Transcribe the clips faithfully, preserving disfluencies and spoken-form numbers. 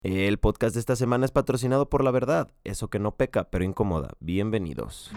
El podcast de esta semana es patrocinado por La Verdad, eso que no peca, pero incomoda. Bienvenidos.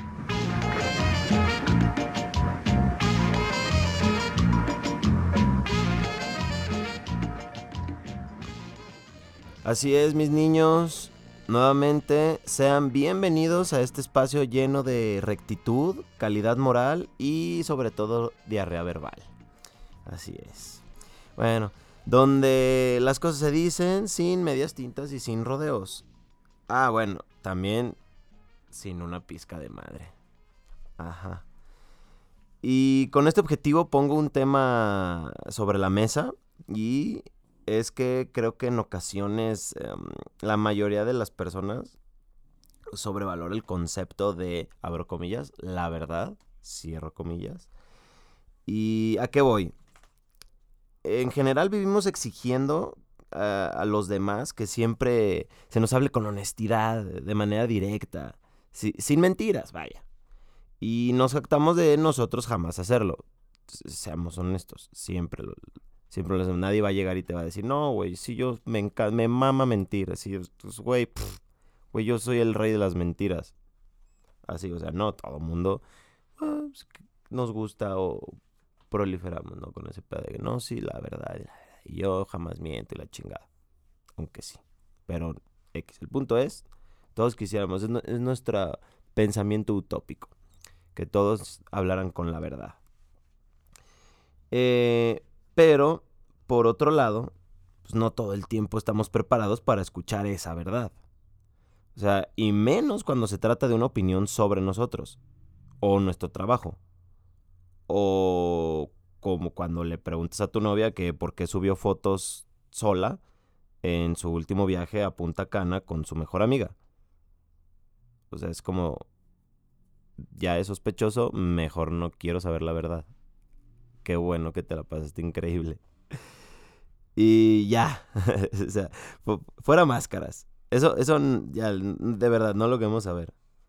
Así es, mis niños. Nuevamente, sean bienvenidos a este espacio lleno de rectitud, calidad moral y sobre todo diarrea verbal. Así es. Bueno, donde las cosas se dicen sin medias tintas y sin rodeos. Ah, bueno, también sin una pizca de madre. Ajá. Y con este objetivo pongo un tema sobre la mesa y es que creo que en ocasiones eh, la mayoría de las personas sobrevalora el concepto de, abro comillas, la verdad, cierro comillas. ¿Y a qué voy? En general vivimos exigiendo a, a los demás que siempre se nos hable con honestidad, de manera directa, si, sin mentiras, vaya. Y nos jactamos de nosotros jamás hacerlo. Seamos honestos, siempre lo, siempre lo, nadie va a llegar y te va a decir, no, güey, si yo me, enca- me mama mentir, así, pues, güey, pff, güey, yo soy el rey de las mentiras. Así, o sea, no, todo el mundo ah, pues, nos gusta o proliferamos, ¿no? Con ese pedo de que no, sí, la verdad, la verdad, y yo jamás miento y la chingada. Aunque sí, pero X, el punto es, todos quisiéramos, es, nu- es nuestro pensamiento utópico, que todos hablaran con la verdad. Eh, pero, por otro lado, pues no todo el tiempo estamos preparados para escuchar esa verdad. O sea, y menos cuando se trata de una opinión sobre nosotros, o nuestro trabajo, o como cuando le preguntas a tu novia que por qué subió fotos sola en su último viaje a Punta Cana con su mejor amiga. O sea, es como, ya es sospechoso, mejor no quiero saber la verdad. Qué bueno que te la pasaste increíble. Y ya, o sea, fu- fuera máscaras. Eso, eso ya, de verdad, no lo queremos saber.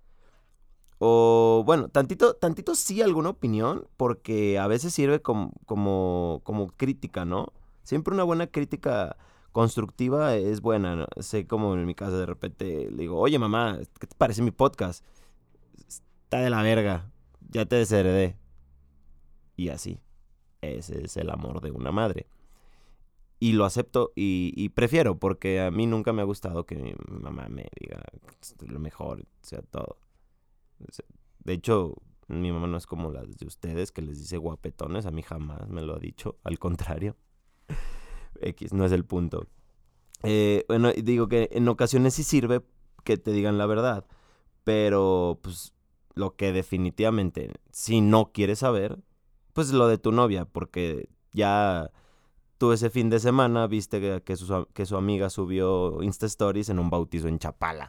O, bueno, tantito, tantito sí alguna opinión, porque a veces sirve como, como, como crítica, ¿no? Siempre una buena crítica constructiva es buena, ¿no? Sé como en mi casa de repente le digo, oye mamá, ¿qué te parece mi podcast? Está de la verga, ya te desheredé. Y así, ese es el amor de una madre. Y lo acepto y, y prefiero, porque a mí nunca me ha gustado que mi mamá me diga lo mejor, o sea, todo. O sea, de hecho, mi mamá no es como las de ustedes, que les dice guapetones, a mí jamás me lo ha dicho, al contrario. X, no es el punto. Eh, bueno, digo que en ocasiones sí sirve que te digan la verdad, pero pues lo que definitivamente, si no quieres saber, pues lo de tu novia, porque ya tú ese fin de semana viste que, que, su, que su amiga subió Insta Stories en un bautizo en Chapala.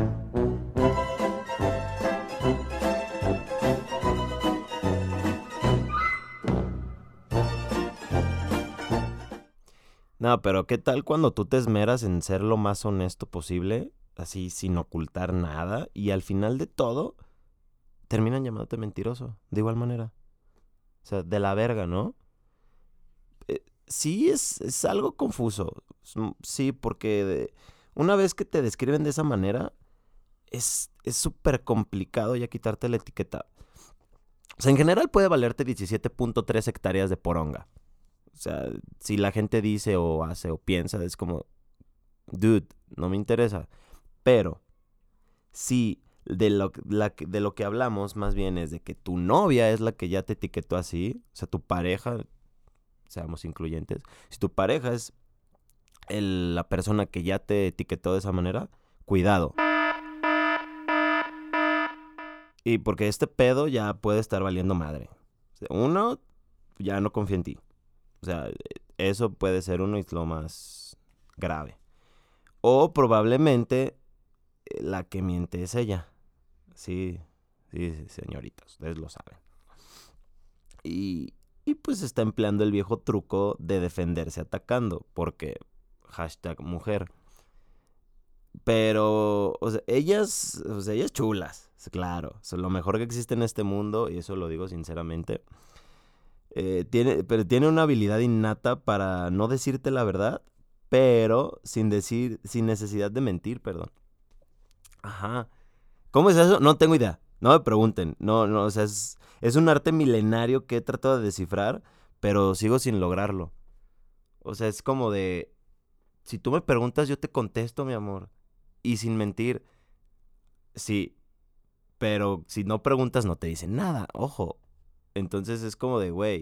No, pero ¿qué tal cuando tú te esmeras en ser lo más honesto posible, así sin ocultar nada, y al final de todo terminan llamándote mentiroso, de igual manera? O sea, de la verga, ¿no? Eh, sí, es, es algo confuso. Sí, porque de, una vez que te describen de esa manera, es súper complicado ya quitarte la etiqueta. O sea, en general puede valerte diecisiete punto tres hectáreas de poronga. O sea, si la gente dice o hace o piensa, es como, dude, no me interesa. Pero si de lo, la, de lo que hablamos más bien es de que tu novia es la que ya te etiquetó así, o sea, tu pareja, seamos incluyentes, si tu pareja es el, la persona que ya te etiquetó de esa manera, cuidado. Y porque este pedo ya puede estar valiendo madre. O sea, uno, ya no confía en ti. O sea, eso puede ser uno y lo más grave. O probablemente eh, la que miente es ella. Sí, sí, sí, señoritas, ustedes lo saben. Y, y pues está empleando el viejo truco de defenderse atacando, porque hashtag mujer. Pero, o sea, ellas, o sea, ellas chulas, claro, son lo mejor que existe en este mundo, y eso lo digo sinceramente. Eh, tiene, pero tiene una habilidad innata para no decirte la verdad, pero sin decir, sin necesidad de mentir, perdón. Ajá. ¿Cómo es eso? No tengo idea. No me pregunten. No, no, o sea, es, es un arte milenario que he tratado de descifrar, pero sigo sin lograrlo. O sea, es como de, si tú me preguntas, yo te contesto, mi amor. Y sin mentir, sí, pero si no preguntas, no te dicen nada, ojo. Entonces es como de, güey,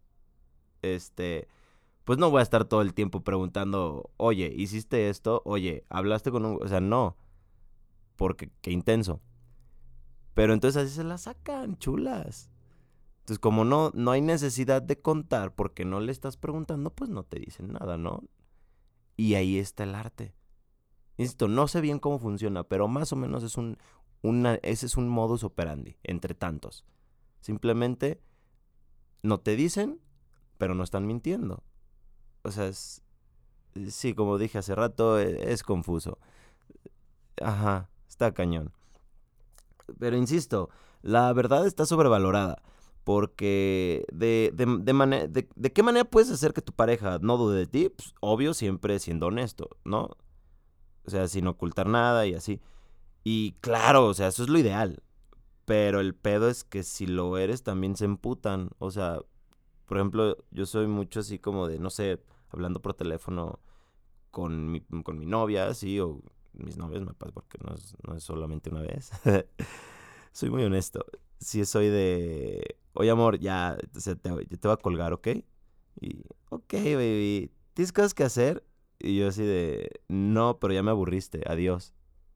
este, pues no voy a estar todo el tiempo preguntando, oye, ¿hiciste esto? Oye, ¿hablaste con un...? O sea, no, porque qué intenso. Pero entonces así se la sacan, chulas. Entonces, como no, no hay necesidad de contar porque no le estás preguntando, pues no te dicen nada, ¿no? Y ahí está el arte. Insisto, no sé bien cómo funciona, pero más o menos es un, una, ese es un modus operandi, entre tantos. Simplemente no te dicen, pero no están mintiendo. O sea, es, sí, como dije hace rato, es, es confuso. Ajá, está cañón. Pero insisto, la verdad está sobrevalorada. Porque de, de, de, mane- de, de qué manera puedes hacer que tu pareja no dude de ti? Pues, obvio, siempre siendo honesto, ¿no? O sea, sin ocultar nada y así. Y claro, o sea, eso es lo ideal. Pero el pedo es que si lo eres también se emputan. O sea, por ejemplo, yo soy mucho así como de, no sé, hablando por teléfono con mi, con mi novia, así, o mis novias, me pasa porque no es, no es solamente una vez. Soy muy honesto. Sí, soy de, oye amor, ya, o sea, te, yo te voy a colgar, ¿ok? Y, ok, baby, ¿tienes cosas que hacer? Y yo así de, no, pero ya me aburriste, adiós.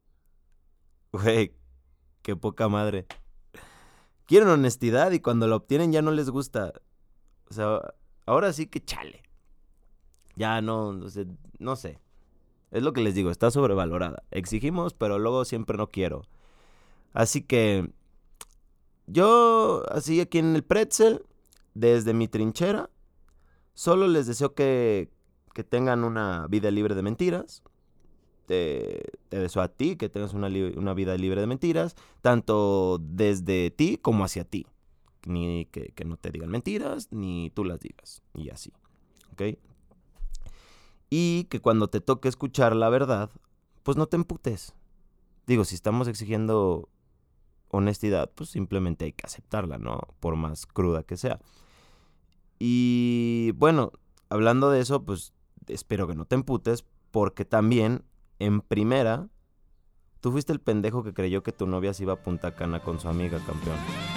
Güey, qué poca madre. Quieren honestidad y cuando la obtienen ya no les gusta. O sea, ahora sí que chale. Ya no, no sé, no sé. Es lo que les digo, está sobrevalorada. Exigimos, pero luego siempre no quiero. Así que yo, así aquí en el pretzel, desde mi trinchera, solo les deseo que, que tengan una vida libre de mentiras. Te, te deseo a ti que tengas una, li- una vida libre de mentiras, tanto desde ti como hacia ti. Ni que, que no te digan mentiras, ni tú las digas. Y así, ¿ok? Y que cuando te toque escuchar la verdad, pues no te emputes. Digo, si estamos exigiendo honestidad, pues simplemente hay que aceptarla, ¿no? Por más cruda que sea. Y bueno, hablando de eso, pues espero que no te emputes, porque también, en primera, tú fuiste el pendejo que creyó que tu novia se iba a Punta Cana con su amiga, campeón.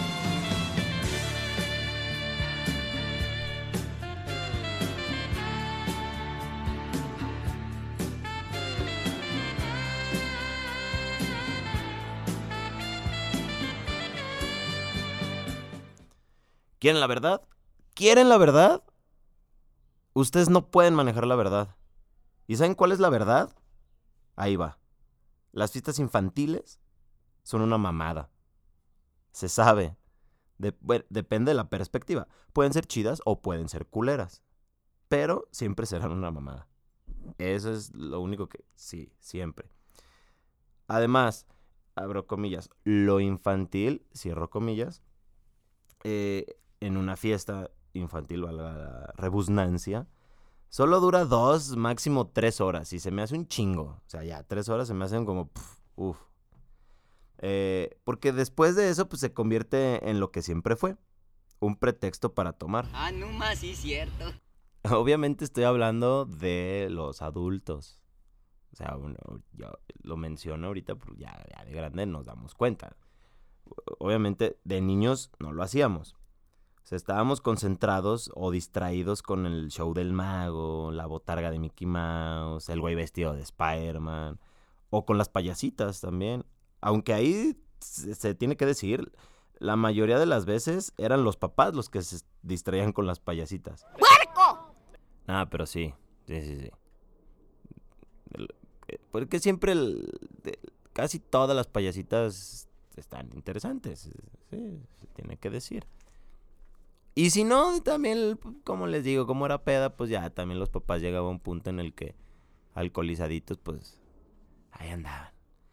¿Quieren la verdad? ¿Quieren la verdad? Ustedes no pueden manejar la verdad. ¿Y saben cuál es la verdad? Ahí va. Las fiestas infantiles son una mamada. Se sabe. De- bueno, depende de la perspectiva. Pueden ser chidas o pueden ser culeras. Pero siempre serán una mamada. Eso es lo único que... Sí, siempre. Además, abro comillas, lo infantil, cierro comillas, eh, en una fiesta infantil, valga la rebusnancia, solo dura dos, máximo tres horas. Y se me hace un chingo. O sea, ya, tres horas se me hacen como... Puf, uf. Eh, porque después de eso, pues se convierte en lo que siempre fue. Un pretexto para tomar. Ah, no más, sí, cierto. Obviamente estoy hablando de los adultos. O sea, bueno, yo lo menciono ahorita, pero ya, ya de grande nos damos cuenta. Obviamente de niños no lo hacíamos. O sea, estábamos concentrados o distraídos con el show del mago, la botarga de Mickey Mouse, el güey vestido de Spider-Man, o con las payasitas también. Aunque ahí se, se tiene que decir, la mayoría de las veces eran los papás los que se distraían con las payasitas. ¡Puerco! Ah, pero sí, sí, sí, sí. El- eh, Porque siempre, el- de- casi todas las payasitas están interesantes, sí, se tiene que decir. Y si no, también, como les digo, como era peda, pues ya también los papás llegaban a un punto en el que alcoholizaditos, pues ahí andaban.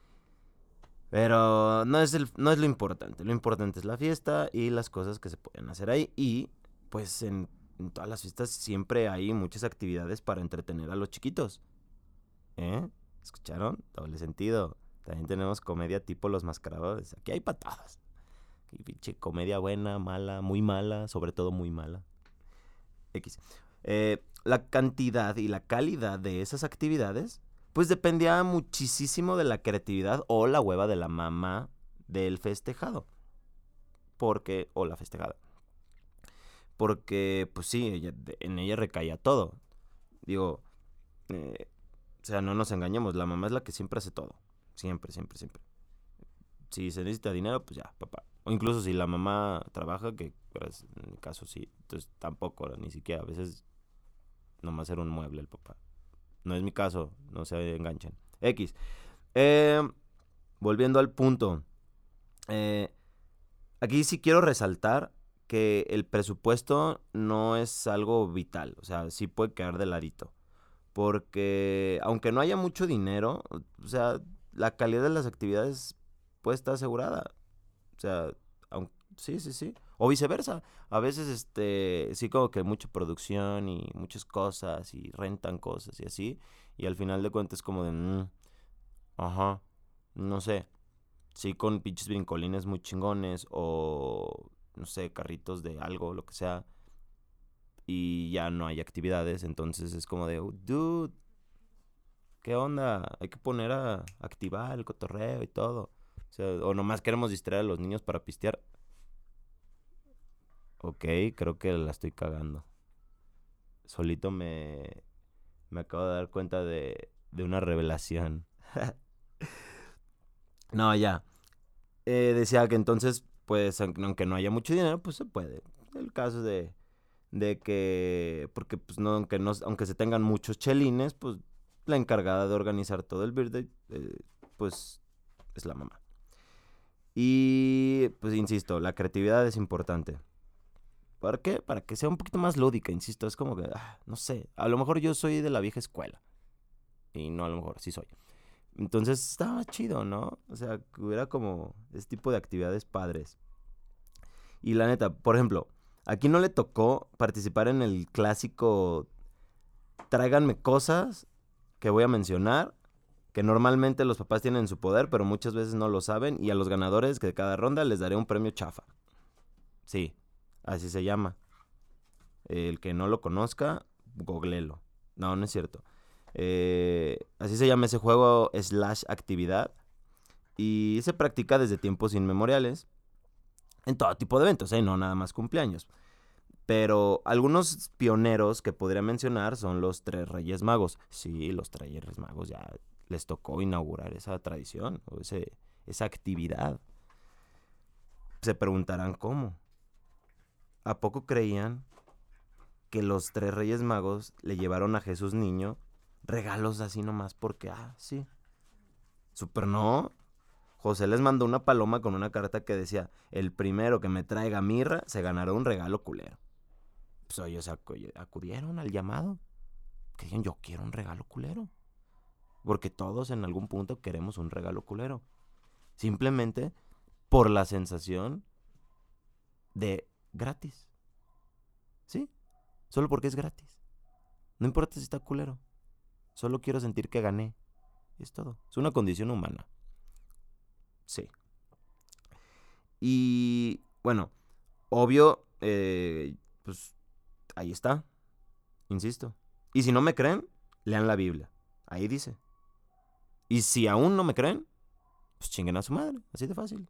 Pero no es, el, no es lo importante, lo importante es la fiesta y las cosas que se pueden hacer ahí. Y pues en en todas las fiestas siempre hay muchas actividades para entretener a los chiquitos. ¿Eh? ¿Escucharon? Doble sentido. También tenemos comedia tipo Los Mascarados. Aquí hay patadas. Aquí pinche comedia buena, mala, muy mala, sobre todo muy mala. X. Eh, la cantidad y la calidad de esas actividades, pues dependía muchísimo de la creatividad o la hueva de la mamá del festejado. Porque, o la festejada. Porque, pues sí, ella, en ella recaía todo. Digo, eh, o sea, no nos engañemos, la mamá es la que siempre hace todo. Siempre, siempre, siempre. Si se necesita dinero, pues ya, papá. O incluso si la mamá trabaja, que pues, en mi caso sí, entonces tampoco, ni siquiera. A veces nomás era un mueble el papá. No es mi caso, no se enganchen. X. Eh, volviendo al punto. Eh, aquí sí quiero resaltar que el presupuesto no es algo vital. O sea, sí puede quedar de ladito. Porque aunque no haya mucho dinero, o sea, la calidad de las actividades puede estar asegurada. O sea, aun- sí, sí, sí. O viceversa. A veces, este, sí como que mucha producción y muchas cosas y rentan cosas y así. Y al final de cuentas como de, mm, ajá, no sé. Sí con pinches brincolines muy chingones o, no sé, carritos de algo, lo que sea. Y ya no hay actividades. Entonces es como de, "Oh, dude, ¿qué onda? Hay que poner a activar el cotorreo y todo. O sea, o nomás queremos distraer a los niños para pistear. Ok, creo que la estoy cagando. Solito me, me acabo de dar cuenta de, de una revelación. No, ya. Eh, decía que entonces, pues, aunque aunque no haya mucho dinero, pues se puede. El caso de, de que, porque pues no, aunque no, aunque se tengan muchos chelines, pues la encargada de organizar todo el birthday, eh, pues es la mamá. Y pues insisto, la creatividad es importante. ¿Para qué? Para que sea un poquito más lúdica, insisto. Es como que, ah, no sé, a lo mejor yo soy de la vieja escuela. Y no, a lo mejor sí soy. Entonces estaba chido, ¿no? O sea, que hubiera como este tipo de actividades padres. Y la neta, por ejemplo, aquí no le tocó participar en el clásico tráiganme cosas que voy a mencionar, que normalmente los papás tienen en su poder, pero muchas veces no lo saben, y a los ganadores de cada ronda les daré un premio chafa. Sí, así se llama. El que no lo conozca, googlelo. No, no es cierto. Eh, así se llama ese juego slash actividad, y se practica desde tiempos inmemoriales en todo tipo de eventos, ¿eh? No nada más cumpleaños. Pero algunos pioneros que podría mencionar son los tres Reyes Magos. Sí, los tres Reyes Magos ya les tocó inaugurar esa tradición o ese, esa actividad. Se preguntarán cómo. ¿A poco creían que los tres Reyes Magos le llevaron a Jesús niño regalos así nomás porque, ah, sí? Super no. José les mandó una paloma con una carta que decía, el primero que me traiga mirra se ganará un regalo culero. Pues ellos acu- acudieron al llamado. Que dijeron, yo quiero un regalo culero. Porque todos en algún punto queremos un regalo culero. Simplemente por la sensación de gratis. ¿Sí? Solo porque es gratis. No importa si está culero. Solo quiero sentir que gané. Es todo. Es una condición humana. Sí. Y bueno, obvio, eh, pues ahí está. Insisto. Y si no me creen, lean la Biblia. Ahí dice. Y si aún no me creen, pues chinguen a su madre. Así de fácil.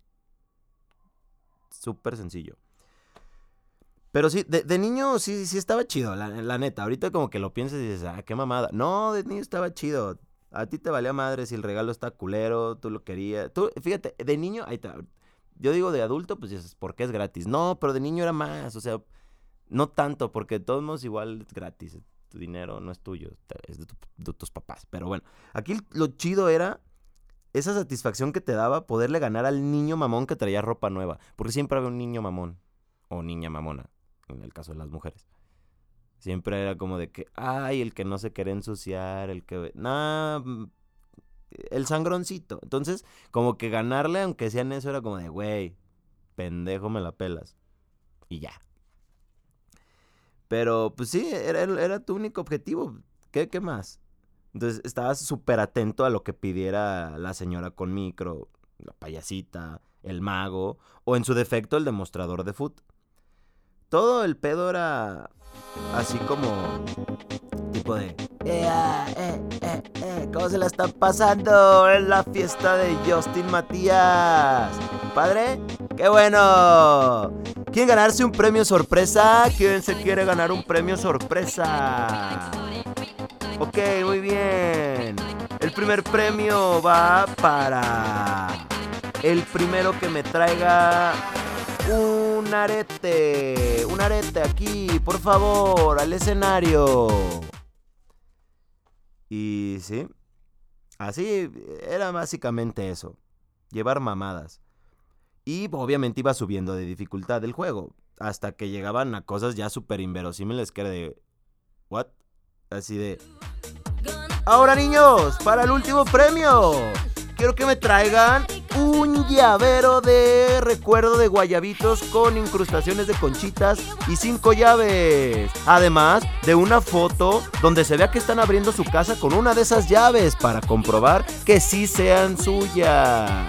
Súper sencillo. Pero sí, de, de niño sí, sí estaba chido, la, la neta. Ahorita como que lo piensas y dices, ah, qué mamada. No, de niño estaba chido. A ti te valía madre si el regalo está culero, tú lo querías. Tú, fíjate, de niño, ahí está. Yo digo de adulto, pues dices, porque es gratis. No, pero de niño era más, o sea, no tanto, porque de todos modos igual es gratis. Tu dinero no es tuyo, es de, tu, de tus papás. Pero bueno, aquí lo chido era esa satisfacción que te daba poderle ganar al niño mamón que traía ropa nueva. Porque siempre había un niño mamón o niña mamona, en el caso de las mujeres. Siempre era como de que, ay, el que no se quiere ensuciar, el que... Nah, el sangroncito. Entonces, como que ganarle, aunque sea en eso, era como de, güey, pendejo me la pelas. Y ya. Pero, pues sí, era, era tu único objetivo. ¿Qué, qué más? Entonces, estabas súper atento a lo que pidiera la señora con micro, la payasita, el mago, o en su defecto, el demostrador de foot. Todo el pedo era así como tipo de... Eh, ah, eh, eh, eh, ¿cómo se la está pasando en la fiesta de Justin Matías? ¿Padre? ¡Qué bueno! ¿Quieren ganarse un premio sorpresa? ¿Quién se quiere ganar un premio sorpresa? Ok, muy bien. El primer premio va para... el primero que me traiga... un arete. Un arete aquí, por favor, al escenario. Y sí, así era básicamente eso. Llevar mamadas. Y obviamente iba subiendo de dificultad el juego. Hasta que llegaban a cosas ya súper inverosímiles que era de... ¿What? Así de... Ahora niños, para el último premio. Quiero que me traigan un llavero de recuerdo de guayabitos con incrustaciones de conchitas y cinco llaves. Además de una foto donde se vea que están abriendo su casa con una de esas llaves para comprobar que sí sean suyas.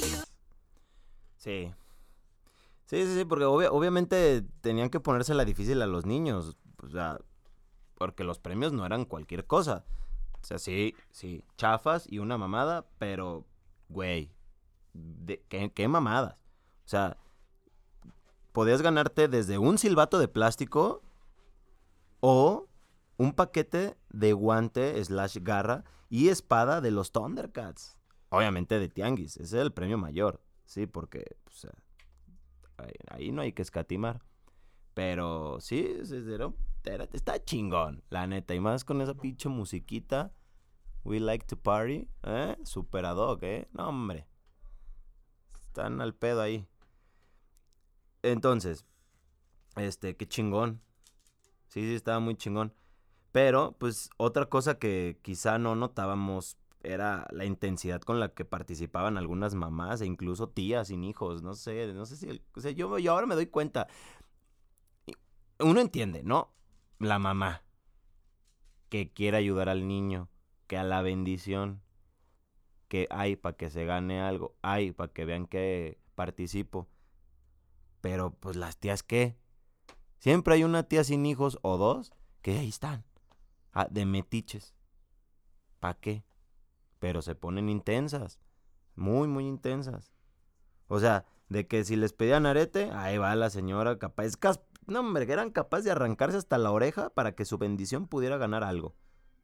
Sí. Sí, sí, sí, porque obvi- obviamente tenían que ponérsela difícil a los niños. O sea, porque los premios no eran cualquier cosa. O sea, sí, sí, chafas y una mamada, pero, güey, de, ¿qué, qué mamadas? O sea, podías ganarte desde un silbato de plástico o un paquete de guante slash garra y espada de los Thundercats. Obviamente de tianguis, ese es el premio mayor, sí, porque, o sea, ahí, ahí no hay que escatimar. Pero sí, era, era, está chingón, la neta. Y más con esa pinche musiquita. We like to party. ¿Eh? Super ad hoc, ¿eh? No, hombre. Están al pedo ahí. Entonces, este, qué chingón. Sí, sí, estaba muy chingón. Pero, pues, otra cosa que quizá no notábamos era la intensidad con la que participaban algunas mamás e incluso tías sin hijos. No sé, no sé si... El, o sea, yo, yo ahora me doy cuenta. Uno entiende, ¿no? La mamá que quiere ayudar al niño, que a la bendición, que hay para que se gane algo, hay para que vean que participo. Pero pues las tías, ¿qué? Siempre hay una tía sin hijos o dos que ahí están, ah, de metiches. ¿Para qué? Pero se ponen intensas, muy, muy intensas. O sea, de que si les pedían arete, ahí va la señora capaz. Es cas- no, hombre, que eran capaces de arrancarse hasta la oreja para que su bendición pudiera ganar algo.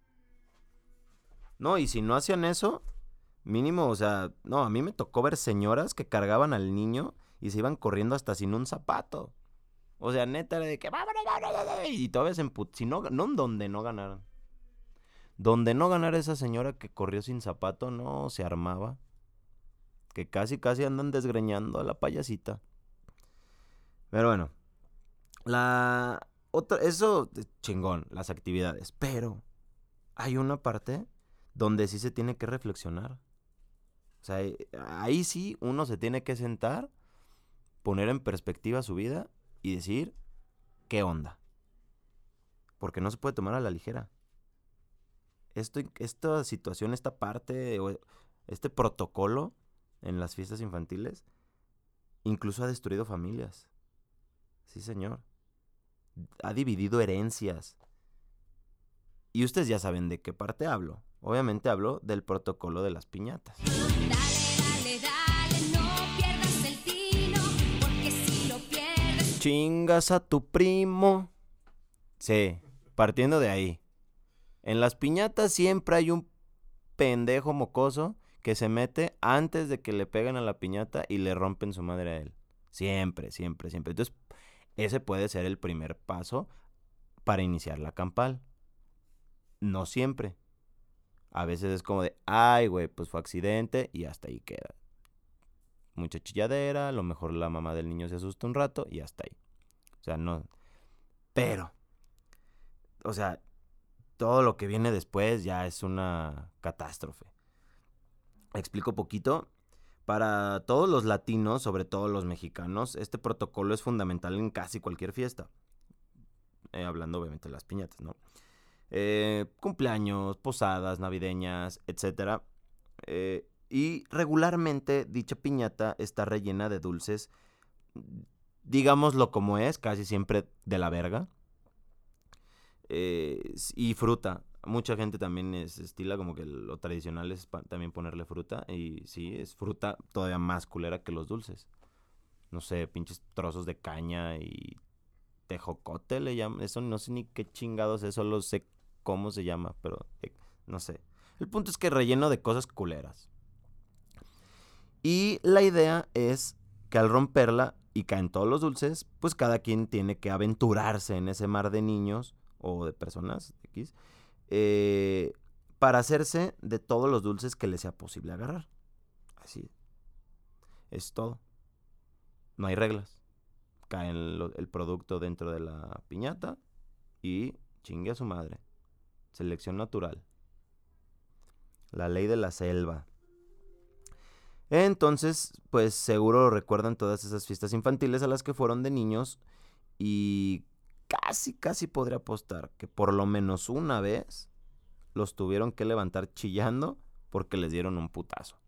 No, y si no hacían eso, mínimo, o sea, no, a mí me tocó ver señoras que cargaban al niño y se iban corriendo hasta sin un zapato. O sea, neta, era de que... Y todavía se emput... Si no, no, donde no ganaran. Donde no ganara esa señora que corrió sin zapato, no se armaba. Que casi, casi andan desgreñando a la payasita. Pero bueno, la otra, eso, chingón, las actividades. Pero hay una parte donde sí se tiene que reflexionar. O sea, ahí sí uno se tiene que sentar, poner en perspectiva su vida y decir, ¿qué onda? Porque no se puede tomar a la ligera. Esto, esta situación, esta parte, este protocolo en las fiestas infantiles, incluso ha destruido familias. Sí, señor. Ha dividido herencias. Y ustedes ya saben de qué parte hablo. Obviamente hablo del protocolo de las piñatas. Dale, dale, dale, no pierdas el tino, porque si lo pierdes... Chingas a tu primo. Sí, partiendo de ahí. En las piñatas siempre hay un pendejo mocoso que se mete antes de que le peguen a la piñata y le rompen su madre a él. Siempre, siempre, siempre. Entonces, ese puede ser el primer paso para iniciar la campal. No siempre. A veces es como de, ay, güey, pues fue accidente y hasta ahí queda. Mucha chilladera, a lo mejor la mamá del niño se asusta un rato y hasta ahí. O sea, no. Pero, o sea, todo lo que viene después ya es una catástrofe. Explico poquito. Para todos los latinos, sobre todo los mexicanos, este protocolo es fundamental en casi cualquier fiesta. eh, hablando obviamente de las piñatas, ¿no? Eh, cumpleaños, posadas navideñas, etcétera. Eh, y regularmente dicha piñata está rellena de dulces, digámoslo como es, casi siempre de la verga. Eh, y fruta. Mucha gente también es estila como que lo tradicional es pa- también ponerle fruta. Y sí, es fruta todavía más culera que los dulces. No sé, pinches trozos de caña y tejocote le llaman. Eso no sé ni qué chingados es, solo sé cómo se llama, pero eh, no sé. El punto es que relleno de cosas culeras. Y la idea es que al romperla y caen todos los dulces, pues cada quien tiene que aventurarse en ese mar de niños o de personas X, eh, para hacerse de todos los dulces que le sea posible agarrar. Así es todo. No hay reglas. Cae el, el producto dentro de la piñata y chingue a su madre. Selección natural. La ley de la selva. Entonces, pues seguro recuerdan todas esas fiestas infantiles a las que fueron de niños y casi, casi podría apostar que por lo menos una vez los tuvieron que levantar chillando porque les dieron un putazo.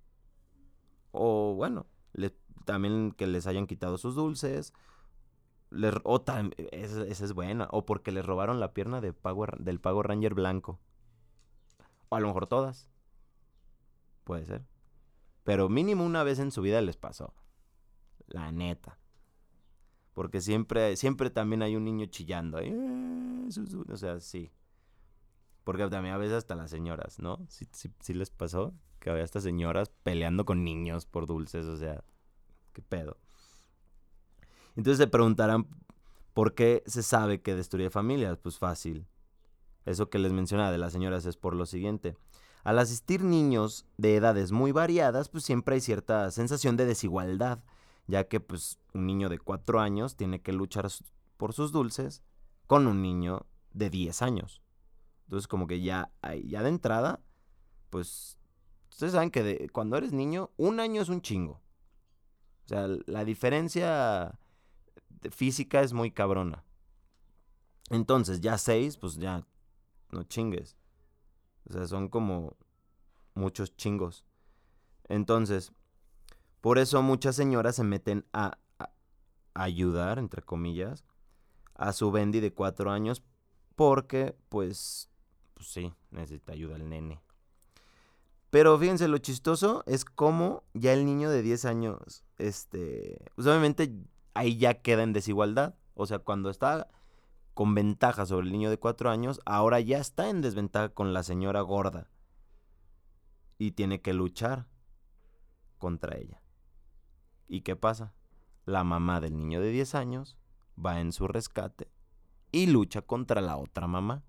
O bueno, le, también que les hayan quitado sus dulces. Les, o tam, esa, esa es buena. O porque les robaron la pierna de Power, del Power Ranger blanco. O a lo mejor todas. Puede ser. Pero mínimo una vez en su vida les pasó. La neta. Porque siempre, siempre también hay un niño chillando. Ahí, o sea, sí. Porque también a veces hasta las señoras, ¿no? Sí, sí, sí les pasó que había hasta señoras peleando con niños por dulces. O sea, ¿qué pedo? Entonces se preguntarán por qué se sabe que destruye familias. Pues fácil. Eso que les mencionaba de las señoras es por lo siguiente. Al asistir niños de edades muy variadas, pues siempre hay cierta sensación de desigualdad, ya que pues un niño de cuatro años tiene que luchar por sus dulces con un niño de diez años. Entonces como que ya, ya de entrada, pues ustedes saben que de, cuando eres niño, un año es un chingo. O sea, la diferencia física es muy cabrona. Entonces ya seis, pues ya no chingues. O sea, son como muchos chingos. Entonces, por eso muchas señoras se meten a, a ayudar, entre comillas, a su Bendy de cuatro años porque, pues, pues sí, necesita ayuda el nene. Pero fíjense, lo chistoso es como ya el niño de diez años, este, pues obviamente ahí ya queda en desigualdad. O sea, cuando está con ventaja sobre el niño de cuatro años, ahora ya está en desventaja con la señora gorda. Y tiene que luchar contra ella. ¿Y qué pasa? La mamá del niño de diez años va en su rescate y lucha contra la otra mamá.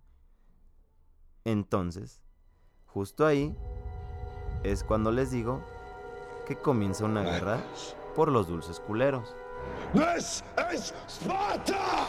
Entonces, justo ahí es cuando les digo que comienza una guerra por los dulces culeros. This is Sparta!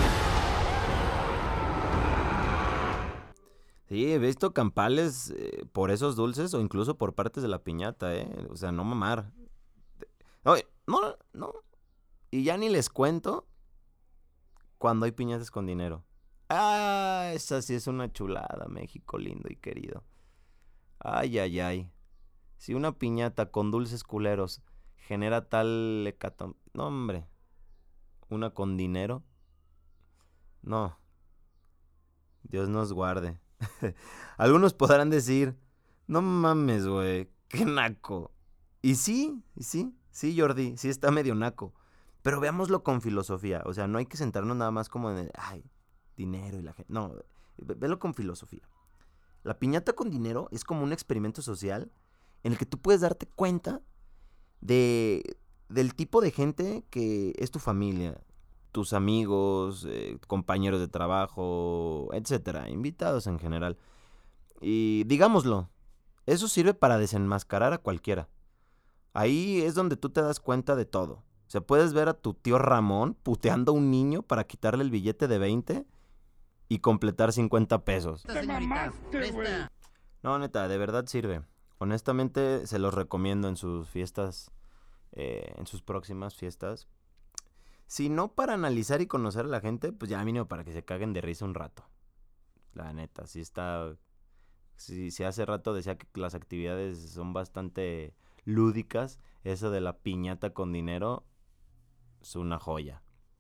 Sí, he visto campales eh, por esos dulces o incluso por partes de la piñata, ¿eh? O sea, no mamar. No, no, no. Y ya ni les cuento cuando hay piñatas con dinero. Ah, esa sí es una chulada, México lindo y querido. Ay, ay, ay. Si una piñata con dulces culeros genera tal hecatombe... No, hombre. Una con dinero. No. Dios nos guarde. Algunos podrán decir, no mames, güey, qué naco. Y sí, y sí, sí, Jordi, sí está medio naco. Pero veámoslo con filosofía. O sea, no hay que centrarnos nada más como en, ay, dinero y la gente. No, velo con filosofía. La piñata con dinero es como un experimento social en el que tú puedes darte cuenta de, del tipo de gente que es tu familia, tus amigos, eh, compañeros de trabajo, etcétera, invitados en general. Y digámoslo, eso sirve para desenmascarar a cualquiera. Ahí es donde tú te das cuenta de todo. O sea, puedes ver a tu tío Ramón puteando a un niño para quitarle el billete de veinte y completar cincuenta pesos. ¡Te mamaste, güey! No, neta, de verdad sirve. Honestamente, se los recomiendo en sus fiestas, eh, en sus próximas fiestas. Si no para analizar y conocer a la gente, pues ya mínimo para que se caguen de risa un rato. La neta, sí está... Si, si hace rato decía que las actividades son bastante lúdicas, eso de la piñata con dinero es una joya.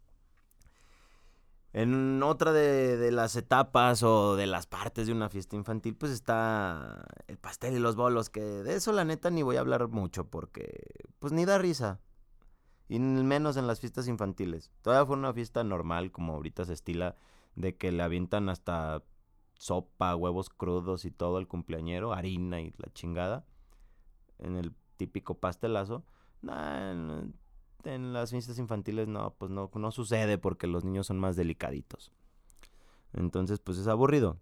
En otra de, de las etapas o de las partes de una fiesta infantil, pues está el pastel y los bolos, que de eso la neta ni voy a hablar mucho porque pues ni da risa. Y menos en las fiestas infantiles. Todavía fue una fiesta normal, como ahorita se estila, de que le avientan hasta sopa, huevos crudos y todo al cumpleañero, harina y la chingada, en el típico pastelazo. Nah, en, en las fiestas infantiles no, pues no, no sucede porque los niños son más delicaditos. Entonces, pues es aburrido.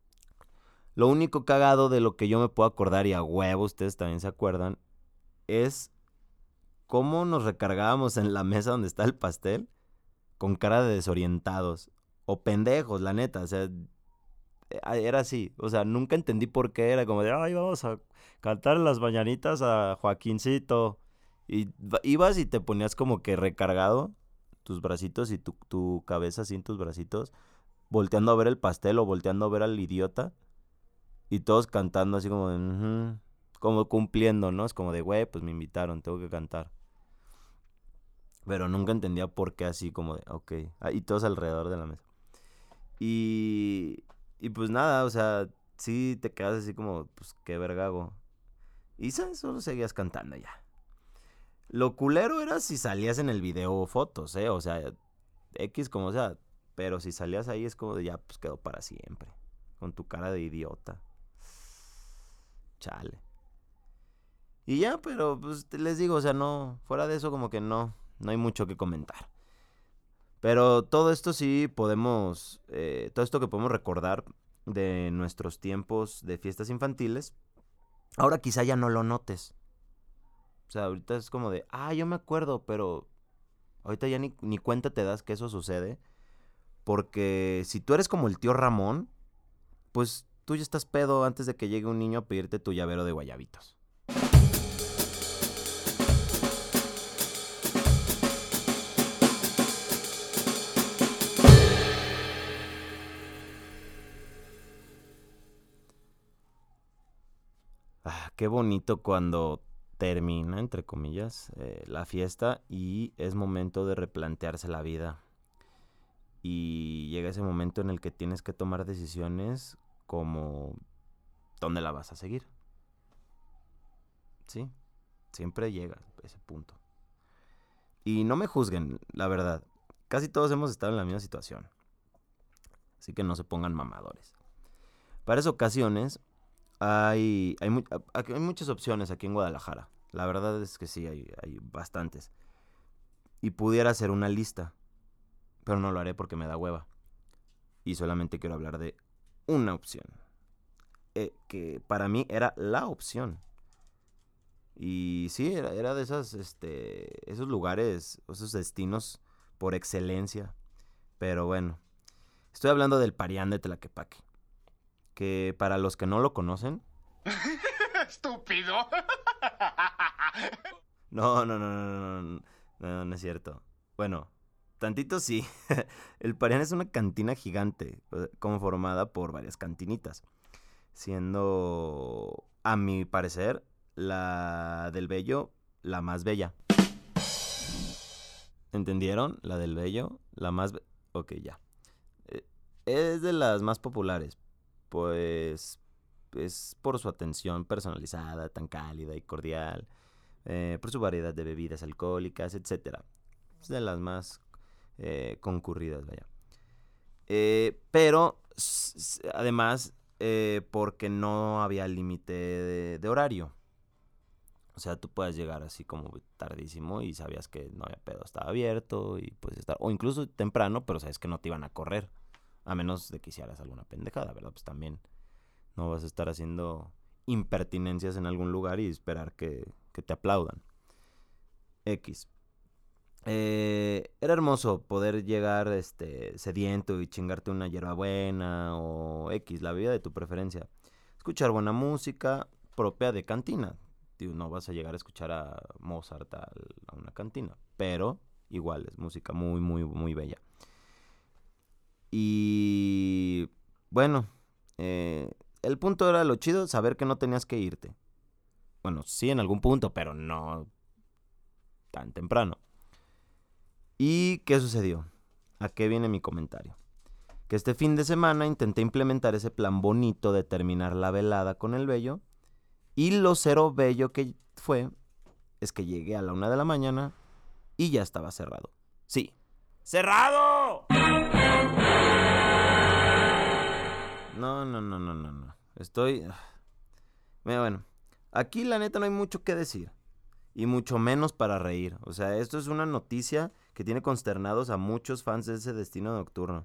Lo único cagado de lo que yo me puedo acordar, y a huevo ustedes también se acuerdan, es cómo nos recargábamos en la mesa donde está el pastel con cara de desorientados o pendejos, la neta, o sea, era así, o sea, nunca entendí por qué, era como de, ay, vamos a cantar las mañanitas a Joaquincito, y ibas y te ponías como que recargado, tus bracitos y tu, tu cabeza así en tus bracitos, volteando a ver el pastel o volteando a ver al idiota, y todos cantando así como de, uh-huh, como cumpliendo, ¿no? Es como de, güey, pues me invitaron, tengo que cantar. Pero nunca entendía por qué así, como de, ok. Ah, y todos alrededor de la mesa. Y, y pues nada, o sea, sí te quedas así como, pues qué vergago. Y ¿sabes? Solo seguías cantando ya. Lo culero era si salías en el video o fotos, ¿eh? O sea, X como sea. Pero si salías ahí es como de ya, pues quedó para siempre. Con tu cara de idiota. Chale. Y ya, pero pues les digo, o sea, no, fuera de eso como que no, no hay mucho que comentar. Pero todo esto sí podemos, eh, todo esto que podemos recordar de nuestros tiempos de fiestas infantiles, ahora quizá ya no lo notes. O sea, ahorita es como de, ah, yo me acuerdo, pero ahorita ya ni, ni cuenta te das que eso sucede. Porque si tú eres como el tío Ramón, pues tú ya estás pedo antes de que llegue un niño a pedirte tu llavero de guayabitos. Ah, qué bonito cuando termina, entre comillas, eh, la fiesta y es momento de replantearse la vida. Y llega ese momento en el que tienes que tomar decisiones como dónde la vas a seguir. Sí, siempre llega ese punto. Y no me juzguen, la verdad. Casi todos hemos estado en la misma situación. Así que no se pongan mamadores. Para esas ocasiones hay, hay, mu- hay muchas opciones aquí en Guadalajara. La verdad es que sí, hay, hay bastantes. Y pudiera hacer una lista. Pero no lo haré porque me da hueva. Y solamente quiero hablar de una opción. Eh, que para mí era la opción. Y sí, era, era de esas, este, esos lugares, esos destinos por excelencia. Pero bueno, estoy hablando del Parián de Tlaquepaque. Que para los que no lo conocen... ¡Estúpido! No, no, no, no, no, no, no, no es cierto. Bueno, tantito sí. El Parián es una cantina gigante, conformada por varias cantinitas. Siendo, a mi parecer, la del Bello la más bella. ¿Entendieron? La del Bello, la más... Be- ok, ya. Eh, es de las más populares, pues es por su atención personalizada, tan cálida y cordial, eh, por su variedad de bebidas alcohólicas, etcétera. Es de las más eh, concurridas, vaya. Eh, pero, s- s- además, eh, porque no había límite de, de horario. O sea, tú puedes llegar así como tardísimo y sabías que no había pedo, estaba abierto y puedes estar, o incluso temprano, pero sabes que no te iban a correr, a menos de que hicieras alguna pendejada, ¿verdad? Pues también no vas a estar haciendo impertinencias en algún lugar y esperar que, que te aplaudan. X. Eh, era hermoso poder llegar este, sediento y chingarte una hierbabuena o X, la bebida de tu preferencia. Escuchar buena música propia de cantina. Tío, no vas a llegar a escuchar a Mozart a, a una cantina, pero igual es música muy, muy, muy bella. Y bueno, eh, el punto era lo chido, saber que no tenías que irte. Bueno, sí en algún punto, pero no tan temprano. ¿Y qué sucedió? ¿A qué viene mi comentario? Que este fin de semana intenté implementar ese plan bonito de terminar la velada con el bello. Y lo cero bello que fue es que llegué a la una de la mañana y ya estaba cerrado. Sí, ¡cerrado! No, no, no, no, no, no. Estoy... Mira, bueno, aquí la neta no hay mucho que decir. Y mucho menos para reír. O sea, esto es una noticia que tiene consternados a muchos fans de ese destino nocturno.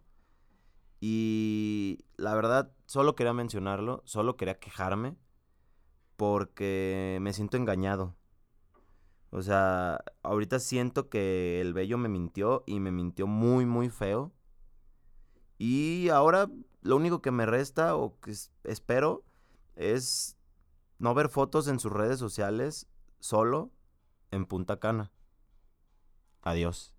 Y la verdad, solo quería mencionarlo, solo quería quejarme, porque me siento engañado. O sea, ahorita siento que el bello me mintió y me mintió muy, muy feo. Y ahora lo único que me resta o que espero es no ver fotos en sus redes sociales solo en Punta Cana. Adiós.